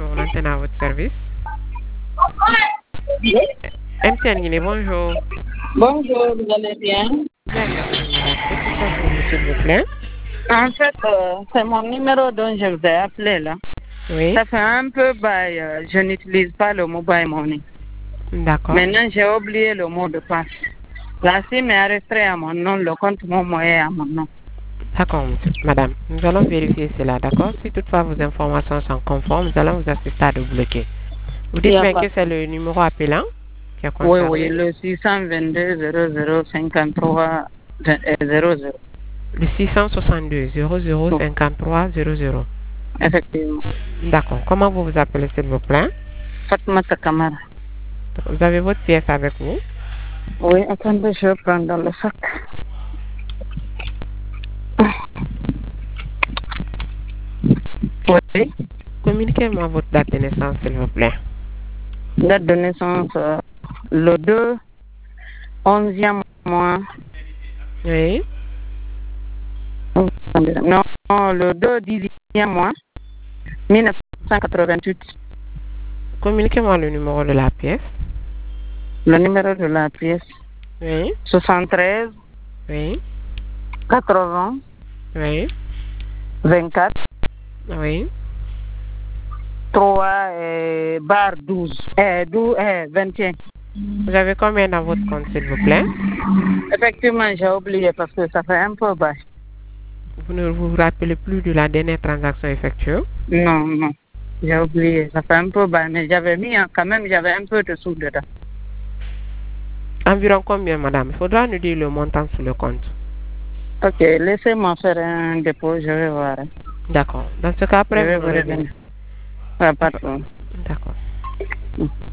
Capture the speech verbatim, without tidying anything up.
bonjour, l'antenne à votre service. M C N Guinée, bonjour. Bonjour, vous allez bien? Bien, merci, madame. Que puis-je faire pour vous, s'il vous plaît? En fait, euh, c'est mon numéro dont je vous ai appelé là. Oui. Ça fait un peu bail, euh, je n'utilise pas le mobile money. D'accord. Maintenant, j'ai oublié le mot de passe. La SIM est enregistrée à mon nom, le compte Momo est à mon nom. D'accord, monsieur. Madame, nous allons vérifier cela, d'accord? Si toutefois vos informations sont conformes, nous allons vous assister à débloquer. Vous dites bien pas... que c'est le numéro appelant qui a Oui, concerné? oui, le six cent vingt-deux zéro zéro cinquante-trois zéro zéro. Le six cent soixante-deux zéro zéro cinquante-trois zéro zéro. Effectivement. D'accord. Comment vous vous appelez, s'il vous plaît? Fatmata Kamara. Vous avez votre pièce avec vous? Oui, attendez, je vais prendre dans le sac. Oui. Communiquez-moi votre date de naissance, s'il vous plaît. Date de naissance, euh, le deux, onzième mois. Oui. Non, le deux, dixième mois, mille neuf cent quatre-vingt-huit. Communiquez-moi le numéro de la pièce. Le numéro de la pièce. Oui. soixante-treize. Oui. quatre-vingts. Oui. vingt-quatre. Oui. trois et barre douze. Euh, douze euh, vingt et un. Vous avez combien dans votre compte, s'il vous plaît? Effectivement, j'ai oublié parce que ça fait un peu bas. Vous ne vous rappelez plus de la dernière transaction effectuée? Non, non. J'ai oublié. Ça fait un peu bas. Mais j'avais mis, quand même, j'avais un peu de sous dedans. Environ combien, madame? Il faudra nous dire le montant sur le compte. Ok, laissez-moi faire un dépôt, je vais voir. D'accord. Dans ce cas, après, je vais vous vous revenir. Ah, pas de problème. D'accord.